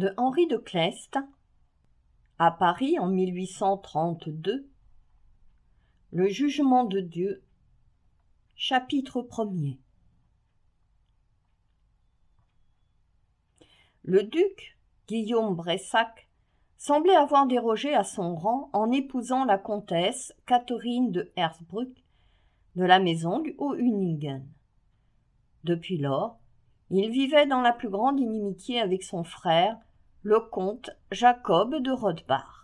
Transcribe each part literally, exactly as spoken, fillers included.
de Henri de Cleste, à Paris en mille huit cent trente-deux, Le jugement de Dieu, chapitre premier. Le duc, Guillaume Bressac, semblait avoir dérogé à son rang en épousant la comtesse Catherine de Hersbruck de la maison du Hohenningen. Depuis lors, il vivait dans la plus grande inimitié avec son frère, le comte Jacob de Rothbard.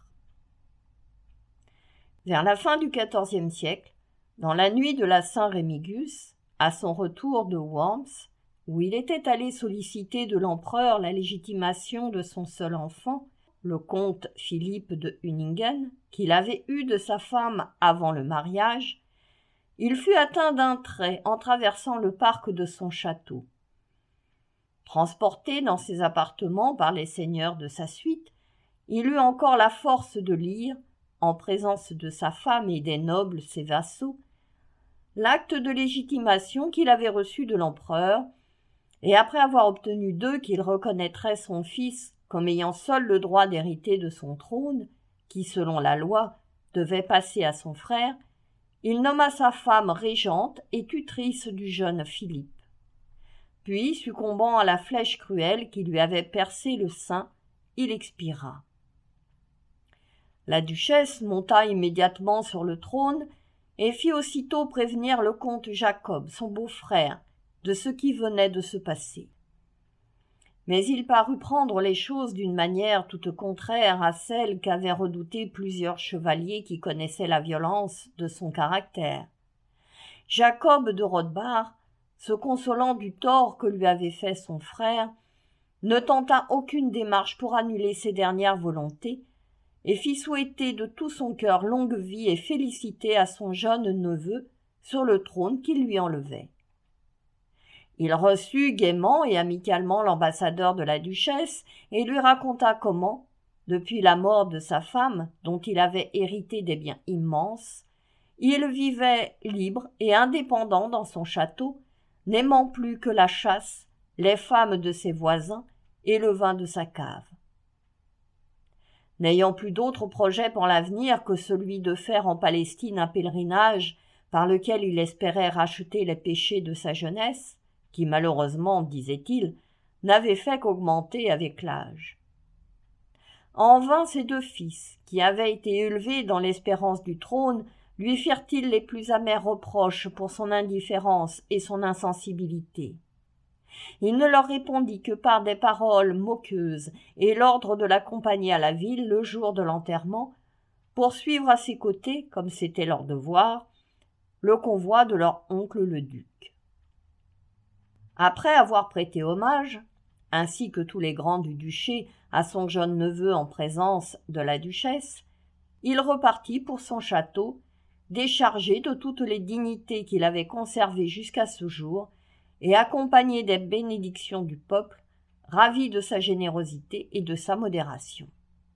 Vers la fin du quatorzième siècle, dans la nuit de la Saint-Rémigus, à son retour de Worms, où il était allé solliciter de l'empereur la légitimation de son seul enfant, le comte Philippe de Hunningen, qu'il avait eu de sa femme avant le mariage, il fut atteint d'un trait en traversant le parc de son château. Transporté dans ses appartements par les seigneurs de sa suite, il eut encore la force de lire, en présence de sa femme et des nobles ses vassaux, l'acte de légitimation qu'il avait reçu de l'empereur, et après avoir obtenu d'eux qu'il reconnaîtrait son fils comme ayant seul le droit d'hériter de son trône, qui, selon la loi, devait passer à son frère, il nomma sa femme régente et tutrice du jeune Philippe. Puis, succombant à la flèche cruelle qui lui avait percé le sein, il expira. La duchesse monta immédiatement sur le trône et fit aussitôt prévenir le comte Jacob, son beau-frère, de ce qui venait de se passer. Mais il parut prendre les choses d'une manière toute contraire à celle qu'avaient redoutée plusieurs chevaliers qui connaissaient la violence de son caractère. Jacob de Rothbard, se consolant du tort que lui avait fait son frère, ne tenta aucune démarche pour annuler ses dernières volontés et fit souhaiter de tout son cœur longue vie et félicité à son jeune neveu sur le trône qu'il lui enlevait. Il reçut gaiement et amicalement l'ambassadeur de la duchesse et lui raconta comment, depuis la mort de sa femme, dont il avait hérité des biens immenses, il vivait libre et indépendant dans son château, n'aimant plus que la chasse, les femmes de ses voisins et le vin de sa cave. N'ayant plus d'autre projet pour l'avenir que celui de faire en Palestine un pèlerinage par lequel il espérait racheter les péchés de sa jeunesse, qui malheureusement, disait-il, n'avait fait qu'augmenter avec l'âge. En vain ses deux fils, qui avaient été élevés dans l'espérance du trône, lui firent-ils les plus amers reproches pour son indifférence et son insensibilité. Il ne leur répondit que par des paroles moqueuses et l'ordre de l'accompagner à la ville le jour de l'enterrement, pour suivre à ses côtés, comme c'était leur devoir, le convoi de leur oncle le duc. Après avoir prêté hommage, ainsi que tous les grands du duché, à son jeune neveu en présence de la duchesse, il repartit pour son château, déchargé de toutes les dignités qu'il avait conservées jusqu'à ce jour, et accompagné des bénédictions du peuple, ravi de sa générosité et de sa modération.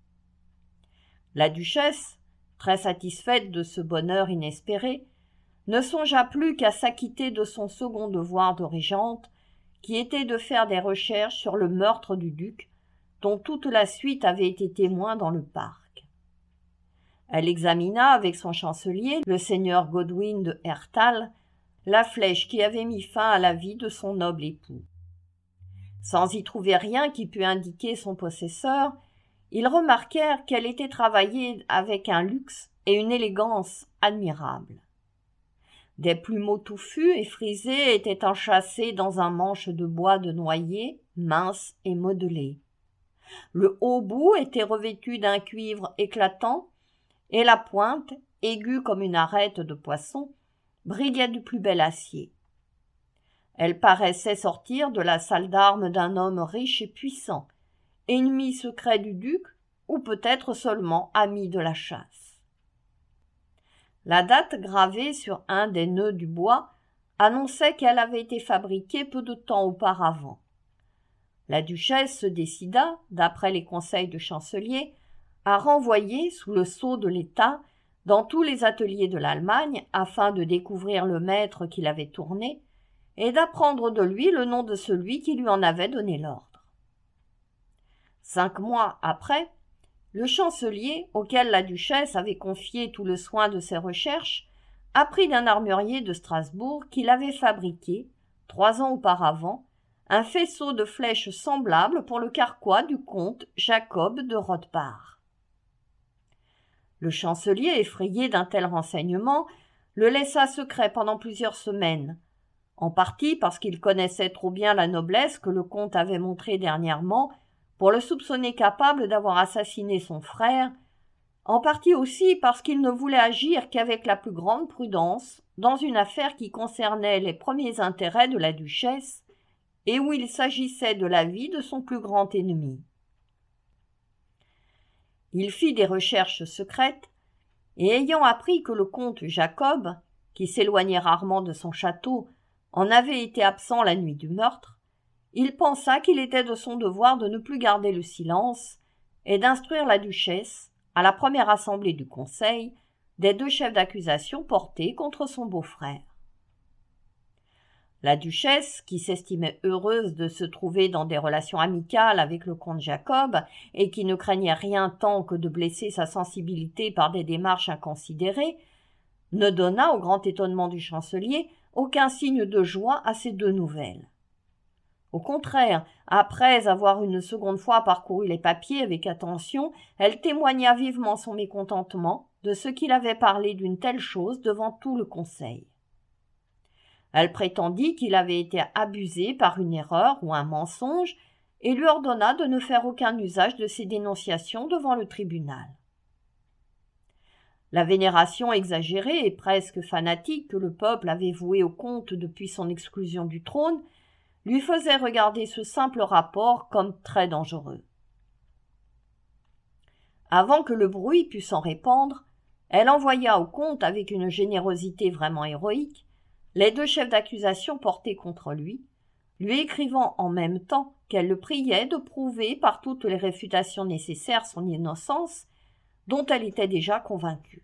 La duchesse, très satisfaite de ce bonheur inespéré, ne songea plus qu'à s'acquitter de son second devoir de régente, qui était de faire des recherches sur le meurtre du duc, dont toute la suite avait été témoin dans le parc. Elle examina avec son chancelier, le seigneur Godwin de Herthal, la flèche qui avait mis fin à la vie de son noble époux. Sans y trouver rien qui pût indiquer son possesseur, ils remarquèrent qu'elle était travaillée avec un luxe et une élégance admirables. Des plumeaux touffus et frisés étaient enchâssés dans un manche de bois de noyer, mince et modelé. Le haut bout était revêtu d'un cuivre éclatant, et la pointe, aiguë comme une arête de poisson, brillait du plus bel acier. Elle paraissait sortir de la salle d'armes d'un homme riche et puissant, ennemi secret du duc, ou peut-être seulement ami de la chasse. La date gravée sur un des nœuds du bois annonçait qu'elle avait été fabriquée peu de temps auparavant. La duchesse se décida, d'après les conseils du chancelier, à renvoyer, sous le sceau de l'État, dans tous les ateliers de l'Allemagne, afin de découvrir le maître qui l'avait tourné, et d'apprendre de lui le nom de celui qui lui en avait donné l'ordre. Cinq mois après, le chancelier, auquel la duchesse avait confié tout le soin de ses recherches, apprit d'un armurier de Strasbourg qu'il avait fabriqué, trois ans auparavant, un faisceau de flèches semblable pour le carquois du comte Jacob de Rothbard. Le chancelier, effrayé d'un tel renseignement, le laissa secret pendant plusieurs semaines, en partie parce qu'il connaissait trop bien la noblesse que le comte avait montrée dernièrement pour le soupçonner capable d'avoir assassiné son frère, en partie aussi parce qu'il ne voulait agir qu'avec la plus grande prudence dans une affaire qui concernait les premiers intérêts de la duchesse et où il s'agissait de la vie de son plus grand ennemi. Il fit des recherches secrètes, et ayant appris que le comte Jacob, qui s'éloignait rarement de son château, en avait été absent la nuit du meurtre, il pensa qu'il était de son devoir de ne plus garder le silence et d'instruire la duchesse, à la première assemblée du conseil, des deux chefs d'accusation portés contre son beau-frère. La duchesse, qui s'estimait heureuse de se trouver dans des relations amicales avec le comte Jacob et qui ne craignait rien tant que de blesser sa sensibilité par des démarches inconsidérées, ne donna, au grand étonnement du chancelier, aucun signe de joie à ces deux nouvelles. Au contraire, après avoir une seconde fois parcouru les papiers avec attention, elle témoigna vivement son mécontentement de ce qu'il avait parlé d'une telle chose devant tout le conseil. Elle prétendit qu'il avait été abusé par une erreur ou un mensonge et lui ordonna de ne faire aucun usage de ses dénonciations devant le tribunal. La vénération exagérée et presque fanatique que le peuple avait vouée au comte depuis son exclusion du trône lui faisait regarder ce simple rapport comme très dangereux. Avant que le bruit pût s'en répandre, elle envoya au comte avec une générosité vraiment héroïque les deux chefs d'accusation portés contre lui, lui écrivant en même temps qu'elle le priait de prouver par toutes les réfutations nécessaires son innocence, dont elle était déjà convaincue.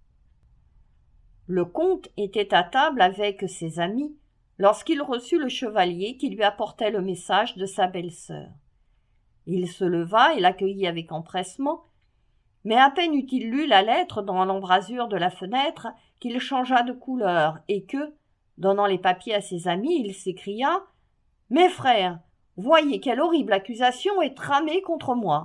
Le comte était à table avec ses amis lorsqu'il reçut le chevalier qui lui apportait le message de sa belle-sœur. Il se leva et l'accueillit avec empressement, mais à peine eut-il lu la lettre dans l'embrasure de la fenêtre qu'il changea de couleur et que, donnant les papiers à ses amis, il s'écria « Mes frères, voyez quelle horrible accusation est tramée contre moi !»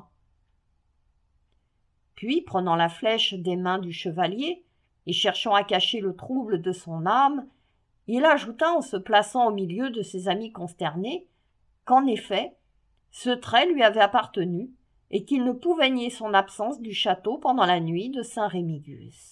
Puis, prenant la flèche des mains du chevalier et cherchant à cacher le trouble de son âme, il ajouta en se plaçant au milieu de ses amis consternés qu'en effet, ce trait lui avait appartenu et qu'il ne pouvait nier son absence du château pendant la nuit de Saint-Rémigius.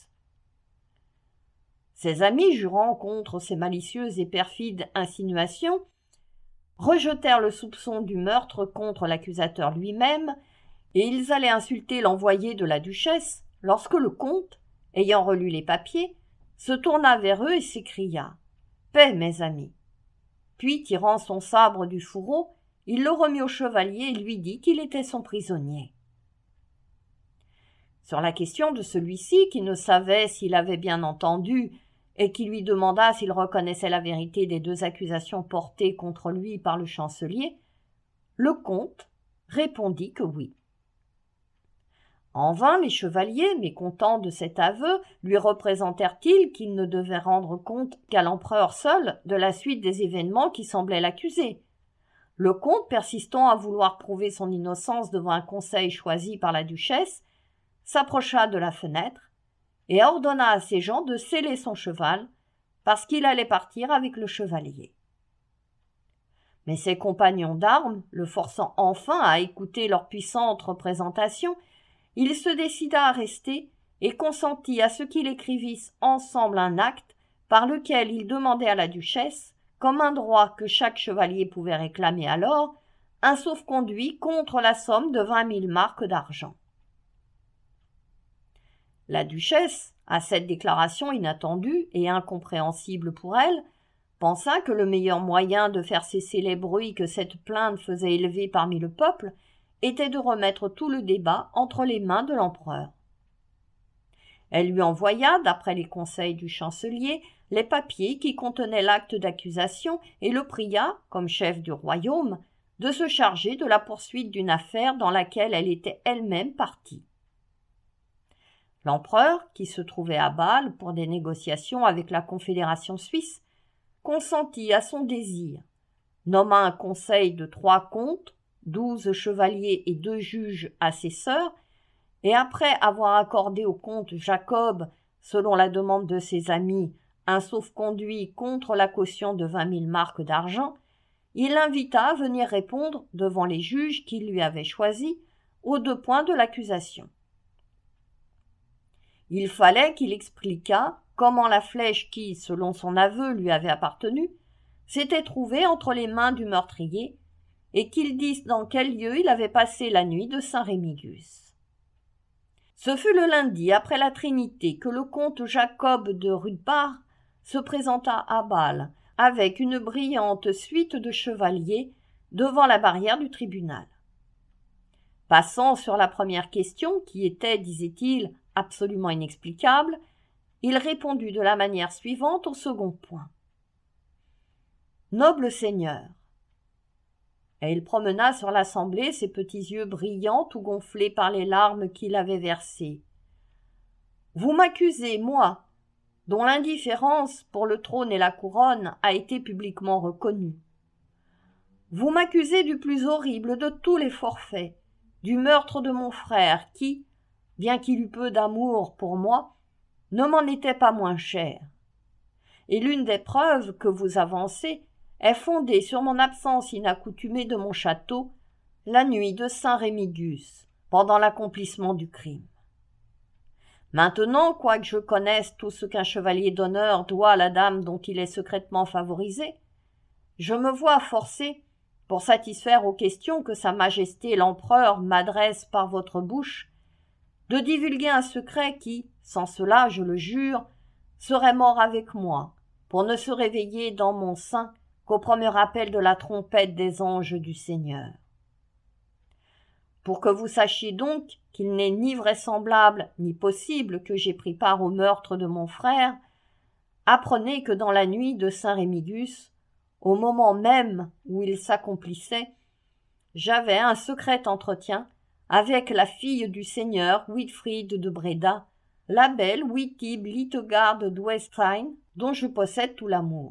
Ses amis, jurant contre ces malicieuses et perfides insinuations, rejetèrent le soupçon du meurtre contre l'accusateur lui-même, et ils allaient insulter l'envoyé de la duchesse, lorsque le comte, ayant relu les papiers, se tourna vers eux et s'écria « Paix, mes amis !» Puis, tirant son sabre du fourreau, il le remit au chevalier et lui dit qu'il était son prisonnier. Sur la question de celui-ci, qui ne savait s'il avait bien entendu et qui lui demanda s'il reconnaissait la vérité des deux accusations portées contre lui par le chancelier, le comte répondit que oui. En vain les chevaliers, mécontents de cet aveu, lui représentèrent-ils qu'il ne devait rendre compte qu'à l'empereur seul de la suite des événements qui semblaient l'accuser. Le comte, persistant à vouloir prouver son innocence devant un conseil choisi par la duchesse, s'approcha de la fenêtre et ordonna à ses gens de seller son cheval, parce qu'il allait partir avec le chevalier. Mais ses compagnons d'armes, le forçant enfin à écouter leur puissante représentation, il se décida à rester et consentit à ce qu'ils écrivissent ensemble un acte par lequel il demandait à la duchesse, comme un droit que chaque chevalier pouvait réclamer alors, un sauf-conduit contre la somme de vingt mille marcs d'argent. La duchesse, à cette déclaration inattendue et incompréhensible pour elle, pensa que le meilleur moyen de faire cesser les bruits que cette plainte faisait élever parmi le peuple était de remettre tout le débat entre les mains de l'empereur. Elle lui envoya, d'après les conseils du chancelier, les papiers qui contenaient l'acte d'accusation et le pria, comme chef du royaume, de se charger de la poursuite d'une affaire dans laquelle elle était elle-même partie. L'empereur, qui se trouvait à Bâle pour des négociations avec la Confédération suisse, consentit à son désir, nomma un conseil de trois comtes, douze chevaliers et deux juges assesseurs, et après avoir accordé au comte Jacob, selon la demande de ses amis, un sauf-conduit contre la caution de vingt mille marcs d'argent, il l'invita à venir répondre devant les juges qui lui avaient choisis aux deux points de l'accusation. Il fallait qu'il expliquât comment la flèche qui, selon son aveu, lui avait appartenu, s'était trouvée entre les mains du meurtrier, et qu'il dise dans quel lieu il avait passé la nuit de Saint-Rémigius. Ce fut le lundi après la Trinité que le comte Jacob de Rudbard se présenta à Bâle avec une brillante suite de chevaliers devant la barrière du tribunal. Passant sur la première question, qui était, disait-il, absolument inexplicable, il répondit de la manière suivante au second point. « Noble Seigneur !» Et il promena sur l'assemblée ses petits yeux brillants tout gonflés par les larmes qu'il avait versées. « Vous m'accusez, moi, dont l'indifférence pour le trône et la couronne a été publiquement reconnue. Vous m'accusez du plus horrible de tous les forfaits, du meurtre de mon frère qui, bien qu'il eût peu d'amour pour moi, ne m'en était pas moins cher. Et l'une des preuves que vous avancez est fondée sur mon absence inaccoutumée de mon château la nuit de Saint-Rémigius, pendant l'accomplissement du crime. Maintenant, quoique je connaisse tout ce qu'un chevalier d'honneur doit à la dame dont il est secrètement favorisé, je me vois forcé, pour satisfaire aux questions que Sa Majesté l'Empereur m'adresse par votre bouche, de divulguer un secret qui, sans cela, je le jure, serait mort avec moi, pour ne se réveiller dans mon sein qu'au premier appel de la trompette des anges du Seigneur. Pour que vous sachiez donc qu'il n'est ni vraisemblable ni possible que j'aie pris part au meurtre de mon frère, apprenez que dans la nuit de Saint-Rémigius, au moment même où il s'accomplissait, j'avais un secret entretien avec la fille du seigneur Wilfrid de Breda, la belle Witib Liutgarde d'Westein, dont je possède tout l'amour.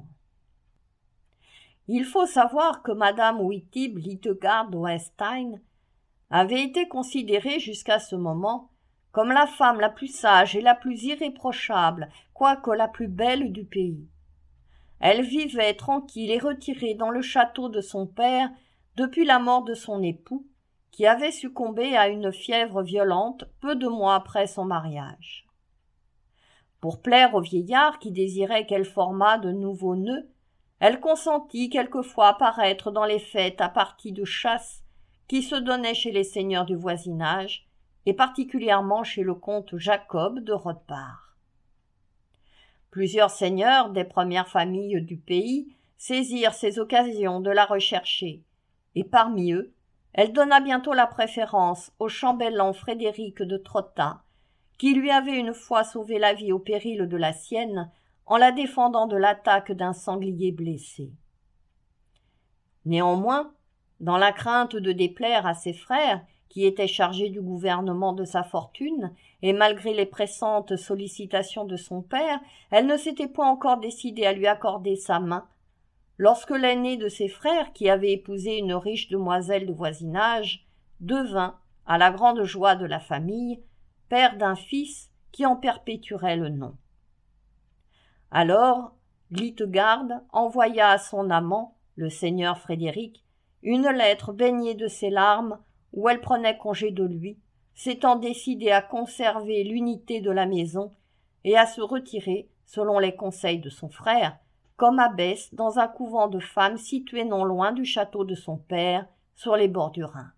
Il faut savoir que madame Witib Liutgarde d'Westein avait été considérée jusqu'à ce moment comme la femme la plus sage et la plus irréprochable, quoique la plus belle du pays. Elle vivait tranquille et retirée dans le château de son père depuis la mort de son époux, qui avait succombé à une fièvre violente peu de mois après son mariage. Pour plaire au vieillard qui désirait qu'elle formât de nouveaux nœuds, elle consentit quelquefois à paraître dans les fêtes à parties de chasse qui se donnaient chez les seigneurs du voisinage, et particulièrement chez le comte Jacob de Rotbard. Plusieurs seigneurs des premières familles du pays saisirent ces occasions de la rechercher, et parmi eux, elle donna bientôt la préférence au chambellan Frédéric de Trotta, qui lui avait une fois sauvé la vie au péril de la sienne en la défendant de l'attaque d'un sanglier blessé. Néanmoins, dans la crainte de déplaire à ses frères, qui étaient chargés du gouvernement de sa fortune, et malgré les pressantes sollicitations de son père, elle ne s'était point encore décidée à lui accorder sa main, lorsque l'aîné de ses frères, qui avait épousé une riche demoiselle de voisinage, devint, à la grande joie de la famille, père d'un fils qui en perpétuerait le nom. Alors, Liutgarde envoya à son amant, le seigneur Frédéric, une lettre baignée de ses larmes où elle prenait congé de lui, s'étant décidée à conserver l'unité de la maison et à se retirer, selon les conseils de son frère, comme abbesse dans un couvent de femmes situé non loin du château de son père, sur les bords du Rhin.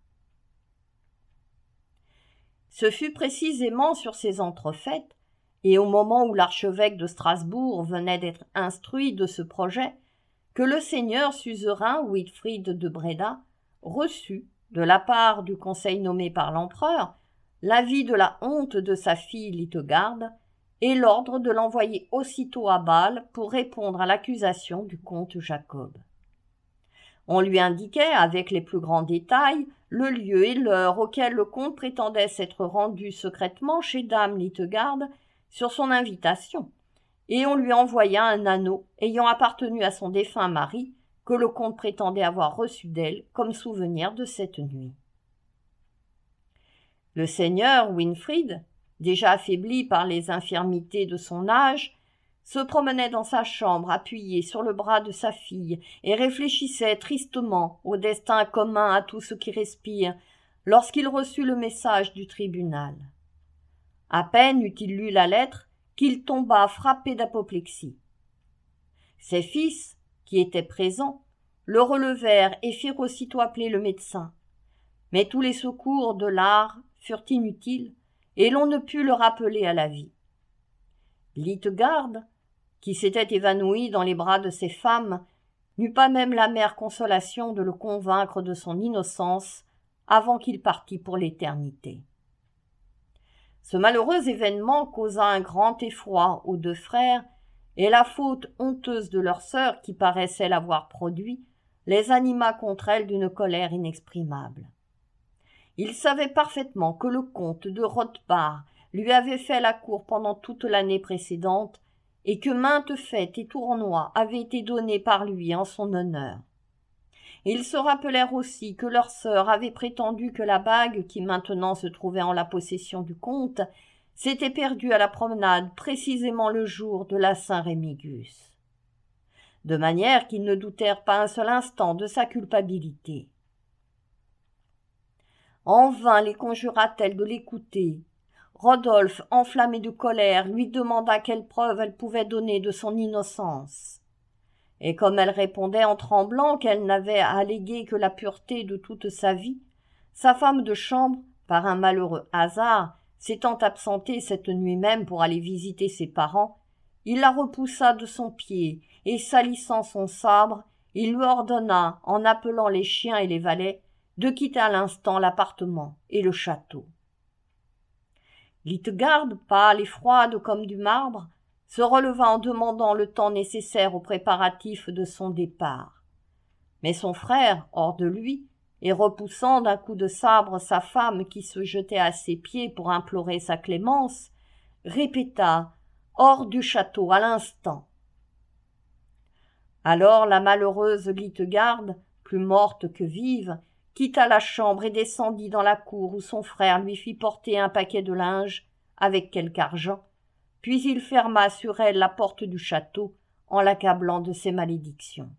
Ce fut précisément sur ces entrefaites, et au moment où l'archevêque de Strasbourg venait d'être instruit de ce projet, que le seigneur suzerain Wilfrid de Breda reçut, de la part du conseil nommé par l'empereur, l'avis de la honte de sa fille Liutgarde et l'ordre de l'envoyer aussitôt à Bâle pour répondre à l'accusation du comte Jacob. On lui indiquait, avec les plus grands détails, le lieu et l'heure auquel le comte prétendait s'être rendu secrètement chez dame Lytegarde sur son invitation, et on lui envoya un anneau ayant appartenu à son défunt mari, que le comte prétendait avoir reçu d'elle comme souvenir de cette nuit. Le seigneur Winfried, déjà affaibli par les infirmités de son âge, se promenait dans sa chambre appuyé sur le bras de sa fille et réfléchissait tristement au destin commun à tout ce qui respire lorsqu'il reçut le message du tribunal. À peine eut-il lu la lettre qu'il tomba frappé d'apoplexie. Ses fils, qui étaient présents, le relevèrent et firent aussitôt appeler le médecin. Mais tous les secours de l'art furent inutiles et l'on ne put le rappeler à la vie. Lytegarde, qui s'était évanoui dans les bras de ses femmes, n'eut pas même l'amère consolation de le convaincre de son innocence avant qu'il partît pour l'éternité. Ce malheureux événement causa un grand effroi aux deux frères, et la faute honteuse de leur sœur, qui paraissait l'avoir produit, les anima contre elle d'une colère inexprimable. Ils savaient parfaitement que le comte de Rothbard lui avait fait la cour pendant toute l'année précédente, et que maintes fêtes et tournois avaient été donnés par lui en son honneur. Ils se rappelèrent aussi que leur sœur avait prétendu que la bague qui maintenant se trouvait en la possession du comte s'était perdue à la promenade précisément le jour de la Saint-Rémigus. De manière qu'ils ne doutèrent pas un seul instant de sa culpabilité. En vain les conjura-t-elle de l'écouter. Rodolphe, enflammé de colère, lui demanda quelle preuve elle pouvait donner de son innocence. Et comme elle répondait en tremblant qu'elle n'avait à alléguer que la pureté de toute sa vie, sa femme de chambre, par un malheureux hasard, s'étant absentée cette nuit même pour aller visiter ses parents, il la repoussa de son pied, et salissant son sabre, il lui ordonna, en appelant les chiens et les valets, de quitter à l'instant l'appartement et le château. Lytegarde, pâle et froide comme du marbre, se releva en demandant le temps nécessaire aux préparatifs de son départ. Mais son frère, hors de lui, et repoussant d'un coup de sabre sa femme qui se jetait à ses pieds pour implorer sa clémence, répéta « Hors du château à l'instant !» Alors la malheureuse Lytegarde, plus morte que vive, quitta la chambre et descendit dans la cour où son frère lui fit porter un paquet de linge avec quelque argent, puis il ferma sur elle la porte du château en l'accablant de ses malédictions.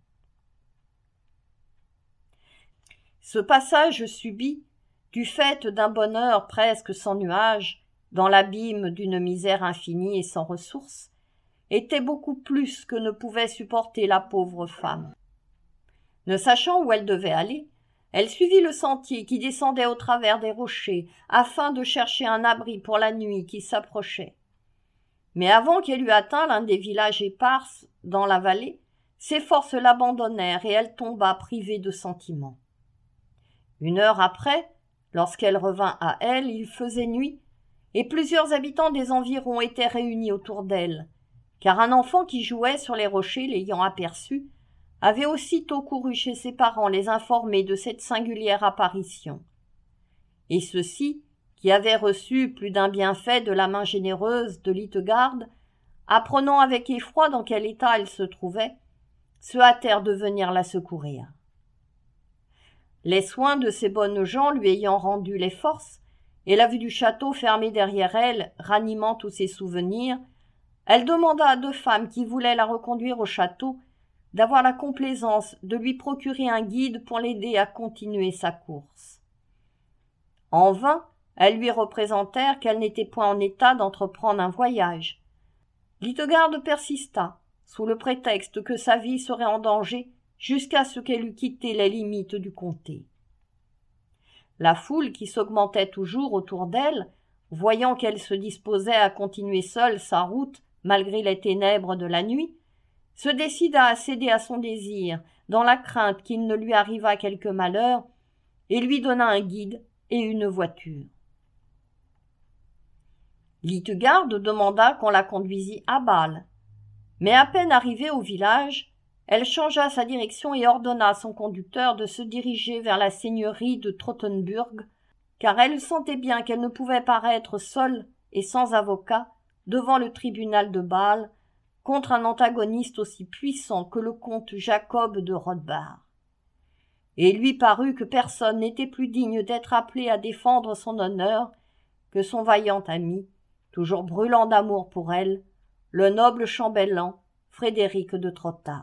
Ce passage subit, du fait d'un bonheur presque sans nuage, dans l'abîme d'une misère infinie et sans ressources, était beaucoup plus que ne pouvait supporter la pauvre femme. Ne sachant où elle devait aller, elle suivit le sentier qui descendait au travers des rochers, afin de chercher un abri pour la nuit qui s'approchait. Mais avant qu'elle eût atteint l'un des villages épars dans la vallée, ses forces l'abandonnèrent et elle tomba privée de sentiments. Une heure après, lorsqu'elle revint à elle, il faisait nuit, et plusieurs habitants des environs étaient réunis autour d'elle, car un enfant qui jouait sur les rochers, l'ayant aperçue, avait aussitôt couru chez ses parents les informer de cette singulière apparition. Et ceux-ci, qui avaient reçu plus d'un bienfait de la main généreuse de Lytegarde, apprenant avec effroi dans quel état elle se trouvait, se hâtèrent de venir la secourir. Les soins de ces bonnes gens lui ayant rendu les forces, et la vue du château fermé derrière elle, ranimant tous ses souvenirs, elle demanda à deux femmes qui voulaient la reconduire au château d'avoir la complaisance de lui procurer un guide pour l'aider à continuer sa course. En vain, elles lui représentèrent qu'elle n'était point en état d'entreprendre un voyage. Lytegarde persista, sous le prétexte que sa vie serait en danger, jusqu'à ce qu'elle eût quitté les limites du comté. La foule qui s'augmentait toujours autour d'elle, voyant qu'elle se disposait à continuer seule sa route malgré les ténèbres de la nuit, se décida à céder à son désir, dans la crainte qu'il ne lui arrivât quelque malheur, et lui donna un guide et une voiture. Lytegarde demanda qu'on la conduisît à Bâle, mais à peine arrivée au village, elle changea sa direction et ordonna à son conducteur de se diriger vers la seigneurie de Trottenburg, car elle sentait bien qu'elle ne pouvait paraître seule et sans avocat devant le tribunal de Bâle contre un antagoniste aussi puissant que le comte Jacob de Rothbard. Et il lui parut que personne n'était plus digne d'être appelé à défendre son honneur que son vaillant ami, toujours brûlant d'amour pour elle, le noble chambellan Frédéric de Trotta.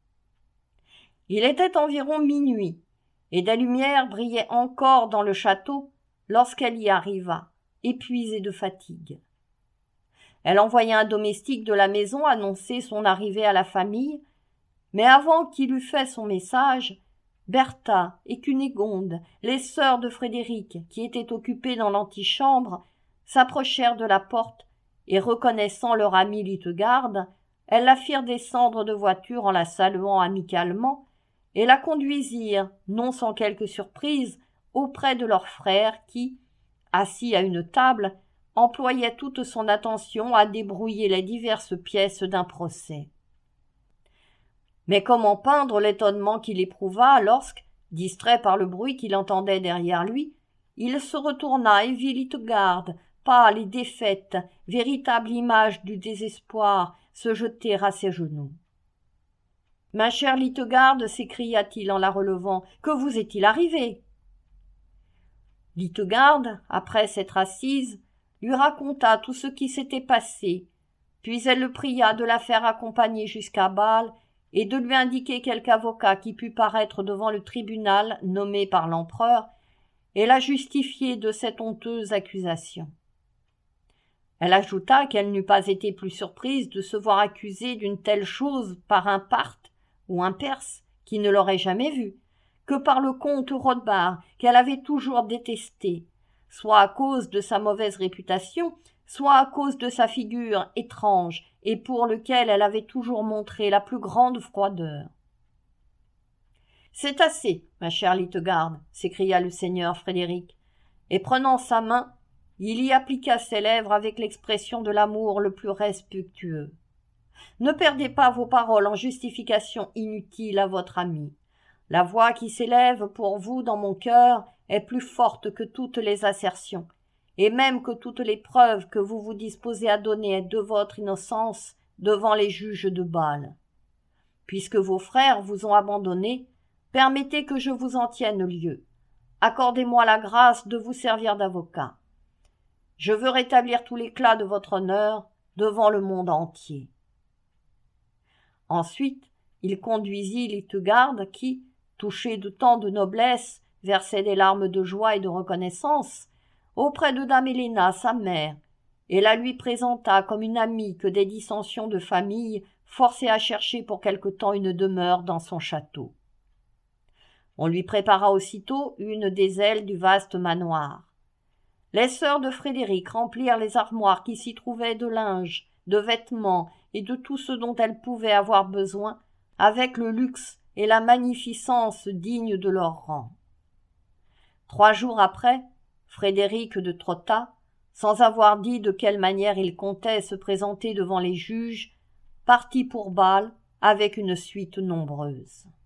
Il était environ minuit, et des lumières brillaient encore dans le château lorsqu'elle y arriva, épuisée de fatigue. Elle envoya un domestique de la maison annoncer son arrivée à la famille, mais avant qu'il eût fait son message, Bertha et Cunégonde, les sœurs de Frédéric, qui étaient occupées dans l'antichambre, s'approchèrent de la porte et, reconnaissant leur amie Lyttegarde, elles la firent descendre de voiture en la saluant amicalement et la conduisirent, non sans quelque surprise, auprès de leur frère qui, assis à une table, employait toute son attention à débrouiller les diverses pièces d'un procès. Mais comment peindre l'étonnement qu'il éprouva lorsque, distrait par le bruit qu'il entendait derrière lui, il se retourna et vit Lyttegarde, pâle et défaite, véritable image du désespoir, se jeter à ses genoux. « Ma chère Lyttegarde, s'écria-t-il en la relevant, que vous est-il arrivé ?» Lyttegarde, après s'être assise, lui raconta tout ce qui s'était passé, puis elle le pria de la faire accompagner jusqu'à Bâle et de lui indiquer quelque avocat qui pût paraître devant le tribunal nommé par l'empereur et la justifier de cette honteuse accusation. Elle ajouta qu'elle n'eût pas été plus surprise de se voir accusée d'une telle chose par un Parthe ou un Perse qui ne l'aurait jamais vue, que par le comte Rothbard qu'elle avait toujours détesté, soit à cause de sa mauvaise réputation, soit à cause de sa figure étrange et pour lequel elle avait toujours montré la plus grande froideur. « C'est assez, ma chère Lyttegarde, s'écria le seigneur Frédéric, et prenant sa main, il y appliqua ses lèvres avec l'expression de l'amour le plus respectueux. Ne perdez pas vos paroles en justification inutile à votre ami. La voix qui s'élève pour vous dans mon cœur est plus forte que toutes les assertions, et même que toutes les preuves que vous vous disposez à donner de votre innocence devant les juges de Bâle. Puisque vos frères vous ont abandonné, permettez que je vous en tienne lieu. Accordez-moi la grâce de vous servir d'avocat. Je veux rétablir tout l'éclat de votre honneur devant le monde entier. » Ensuite, il conduisit Lyttegarde qui, touchée de tant de noblesse, versait des larmes de joie et de reconnaissance, auprès de dame Héléna, sa mère, et la lui présenta comme une amie que des dissensions de famille forçaient à chercher pour quelque temps une demeure dans son château. On lui prépara aussitôt une des ailes du vaste manoir. Les sœurs de Frédéric remplirent les armoires qui s'y trouvaient de linge, de vêtements et de tout ce dont elles pouvaient avoir besoin, avec le luxe et la magnificence dignes de leur rang. Trois jours après, Frédéric de Trotta, sans avoir dit de quelle manière il comptait se présenter devant les juges, partit pour Bâle avec une suite nombreuse.